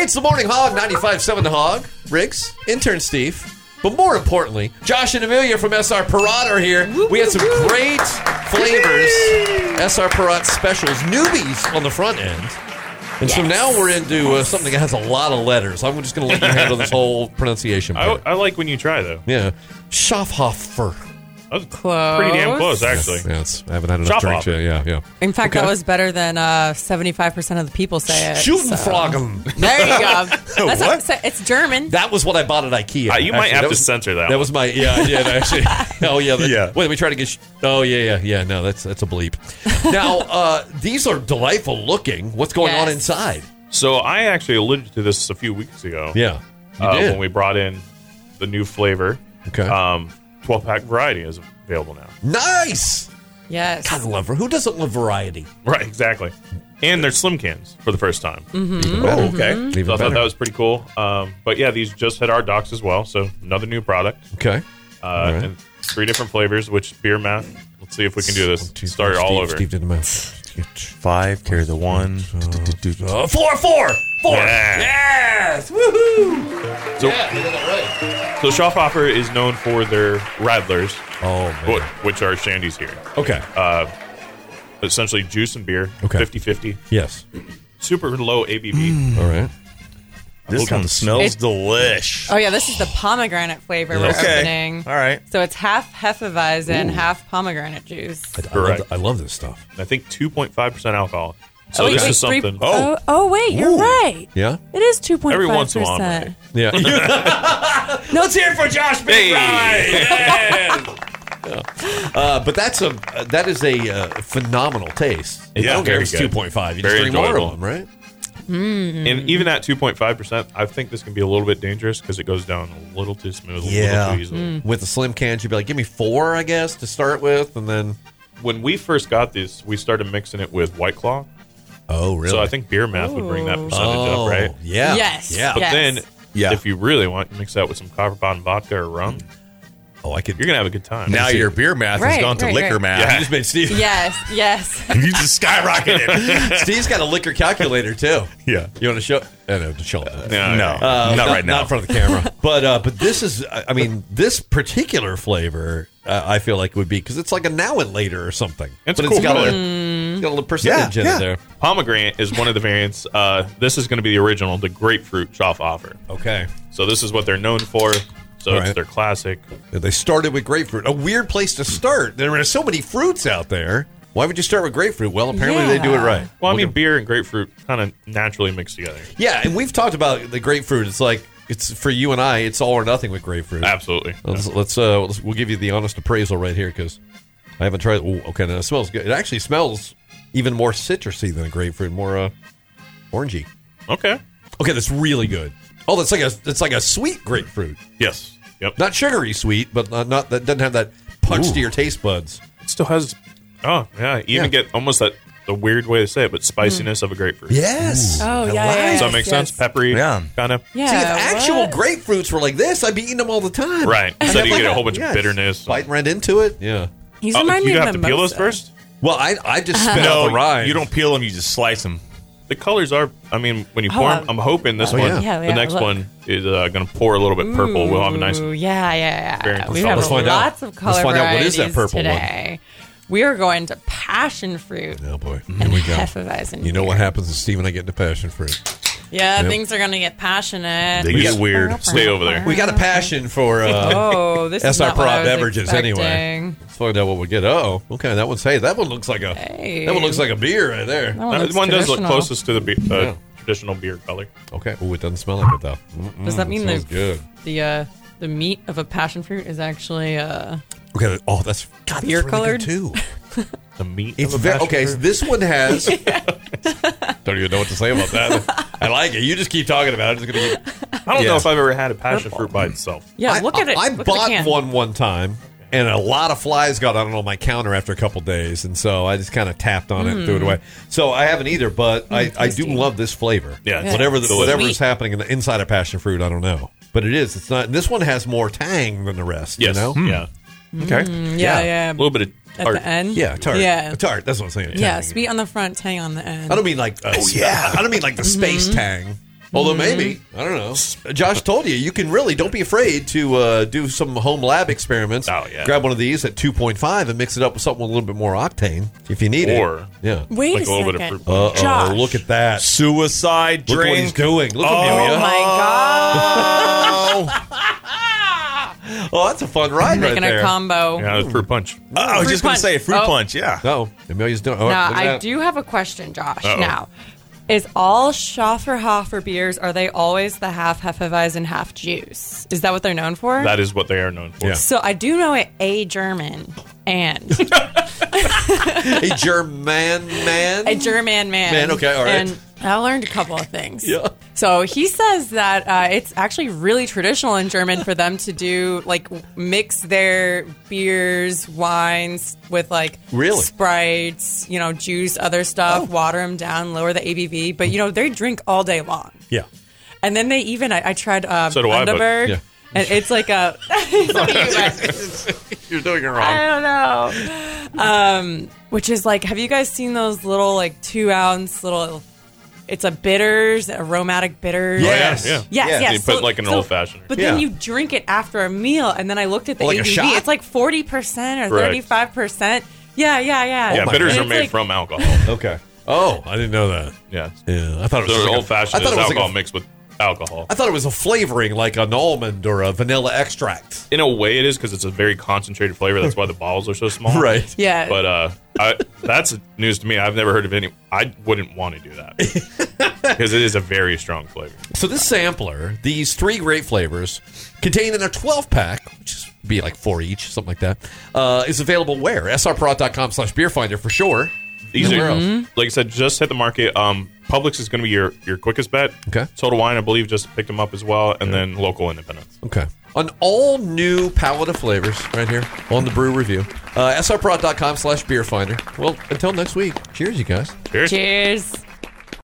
It's the Morning Hog, 95.7 The Hog. Riggs, intern Steve. But more importantly, Josh and Amelia from SR Pirat are here. We had some great flavors. SR Pirat specials, newbies on the front end. And so now we're into something that has a lot of letters. I'm just going to let you handle this whole pronunciation part. I like when you try, though. Yeah. Schaffhofer. That was pretty damn close, actually. Yeah, I haven't had enough drink yet. Yeah. In fact, that was better than 75% of the people say it. Schutenfragen. There you go. That's what? It's German. That was what I bought at IKEA. You might have to censor that. That was my, I did actually. Oh, yeah. Yeah. Wait, we try to get, yeah. No, that's a bleep. Now, these are delightful looking. What's going on inside? So I actually alluded to this a few weeks ago. Yeah. You did. When we brought in the new flavor. Okay. 12-pack variety is available now. Nice. Yes. God, I love her. Who doesn't love variety? Right, exactly. And they're slim cans for the first time. Even better. Okay. Even So I thought better. that was pretty cool. But yeah, these just hit our docks as well. So another new product. Okay. right. And 3 different flavors, which beer math. Let's see if we can do this. Start it all over. Steve did the math. 5, carry the 1. 4. Yeah. Yes. Woohoo. So, Yeah, you got that right. So Schaffhofer is known for their Radlers, Oh, man. which are shandies here. Okay. Essentially juice and beer, Okay. 50-50. Yes. Super low ABV. All right. This one smells delish. Oh, yeah, this is the pomegranate flavor we're opening. All right. So it's half Hefeweizen, half pomegranate juice. Correct. I love this stuff. I think 2.5% alcohol. So wait, this wait, is something. Wait, you're right. Yeah? It is 2.5%. Every once in a while, I'm right. Yeah. Let's hear it for Josh Hey. But that is a phenomenal taste. Yeah, I don't care very if it's good. 2.5. You Very just drink more enjoyable. of them, right? And even at 2.5%, I think this can be a little bit dangerous because it goes down a little too smooth, a little too easily. With the slim cans, you'd be like, give me 4, I guess, to start with, and then... When we first got these, we started mixing it with White Claw. Oh, really? So I think beer math would bring that percentage up, right? Yeah. Yes. Yeah. But then, Yeah. if you really want, mix that with some Copper Pond vodka or rum. Oh, I could... You're going to have a good time. Now your beer math has Right, gone to right, liquor right. math. Yeah. You just made Steve... Yes. You just skyrocketed. Steve's got a liquor calculator, too. Yeah. You want to show... No, to show it. No, No, not right now. Not in front of the camera. But this is, I mean, this particular flavor, I feel like would be, because it's like a now and later or something. It's but a cool it's got color. a little percentage in Yeah. it there. Pomegranate is one of the variants. This is going to be the original, the grapefruit Schaffhofer. Okay. So this is what they're known for. So All it's right. their classic. They started with grapefruit. A weird place to start. There are so many fruits out there. Why would you start with grapefruit? Well, apparently they do it right. Well, I mean, beer and grapefruit kind of naturally mix together. Yeah, and we've talked about the grapefruit. It's like, it's for you and I, it's all or nothing with grapefruit. Absolutely. We'll give you the honest appraisal right here because I haven't tried. Ooh, okay, now it smells good. It actually smells even more citrusy than a grapefruit, more orangey. Okay. Okay, that's really good. Oh, that's like a sweet grapefruit, Yes. Yep. not sugary sweet, but not that doesn't have that punch to your taste buds. It still has. Oh yeah. You even get almost that the weird way to say it, but spiciness of a grapefruit. Yes. Oh, yeah. Does that make sense? Peppery. Yeah. Kind of. Yeah. See, if actual what? grapefruits were like this, I'd be eating them all the time. Right. Instead, you get a whole bunch of bitterness. biting right into it. Yeah. He's Oh, reminding you me of have to peel those mimosa. first. Well, I just spit out No, the rind. you don't peel them. You just slice them. The colors are. I mean, when you pour them, I'm hoping this one, yeah. Yeah, the yeah, next look. one is going to pour a little bit purple. We'll have a nice. Ooh, yeah. variant We of have colors. Let's find out. lots of color Let's find out what is that varieties purple one. today. We are going to passion fruit Oh boy, here and we go. Hefeweizen. You know what beer. happens if Steve and I get into passion fruit. Yeah, Yep. things are going to get passionate. They get weird. Stay over there. We got a passion for Oh, this is SR not what I Prop was beverages anyway. expecting. Let's find out what we get. Oh, okay, that one looks like a Hey. that one looks like a beer right there. That one looks One does look traditional. closest to the traditional beer color. Okay, oh, it doesn't smell like it though. Does that mean smells good? the meat of a passion fruit is actually Okay, oh, that's God, Beer that's really colored? good too. The meat. It's of a very passion okay. fruit. So this one has. Don't even know what to say about that. I like it. You just keep talking about it. It's gonna get, I don't know Yeah. if I've ever had a passion fruit by itself. look at it. I Look at the bought can. one time, and a lot of flies got on my counter after a couple days, and so I just kind of tapped on it and threw it away. So I haven't either, but I do tasty. love this flavor. Yeah, it's whatever delicious. whatever is Sweet. happening in the inside of passion fruit, I don't know, but it is. It's not. This one has more tang than the rest. Yes. You know. Yeah. Okay. Yeah. A little bit of At tart. the end. Yeah, tart. Yeah. A tart. That's what I'm saying. Yeah, Tang. sweet on the front, tang on the end. I don't mean like. I don't mean like the space tang. Although maybe, I don't know. Josh told you can really, don't be afraid to do some home lab experiments. Oh, yeah. Grab one of these at 2.5 and mix it up with something with a little bit more octane if you need it. Or Yeah. Wait like a a little second. bit of fruit punch. Josh. Look at that. Suicide Look what he's drink. doing. Look Oh at him. my God. Oh, that's a fun ride right Making there. a combo. Yeah, it's fruit punch. I was just going to say fruit Oh. punch. Yeah. Oh, Amelia's doing. Oh, Now, look at I that. do have a question, Josh. Uh-oh. Now, is all Schafferhofer beers, are they always the half Hefeweizen, half juice? Is that what they're known for? That is what they are known for. Yeah. So I do know a German and A German man. a German man. Man, okay, all right. And I learned a couple of things. Yeah. So he says that it's actually really traditional in German for them to do like mix their beers, wines with like Really? Sprites, juice, other stuff, water them down, lower the ABV. But they drink all day long. Yeah. And then they even I tried So do I, but- Underberg, Yeah. and it's like a You're doing it wrong. I don't know. Which is like, have you guys seen those little like 2-ounce little? It's a bitters, aromatic bitters. Yes. Yeah. Yes, yes. You put like an old-fashioned. But Yeah. then you drink it after a meal, and then I looked at the Like a ABV. shot? It's like 40% or Correct. 35%. Yeah. Yeah, my bitters God. are It's made like- from alcohol. Okay. Oh, I didn't know that. Yeah. Yeah, I thought it was So like old-fashioned I thought is it was like alcohol a- mixed with alcohol. I thought it was a flavoring like an almond or a vanilla extract. In a way, it is because it's a very concentrated flavor. That's why the bottles are so small. Right. Yeah. But that's news to me. I've never heard of any. I wouldn't want to do that because it is a very strong flavor. So this sampler, these 3 great flavors, contained in a 12-pack, which is be like 4 each, something like that, is available where? srprod.com/beerfinder for sure. These Where are, else? like I said, just hit the market. Publix is going to be your quickest bet. Okay. Total Wine, I believe, just picked them up as well, and then local independents. Okay. An all-new palette of flavors right here on the Brew Review. srprod.com/beerfinder. Well, until next week, cheers, you guys. Cheers. Cheers.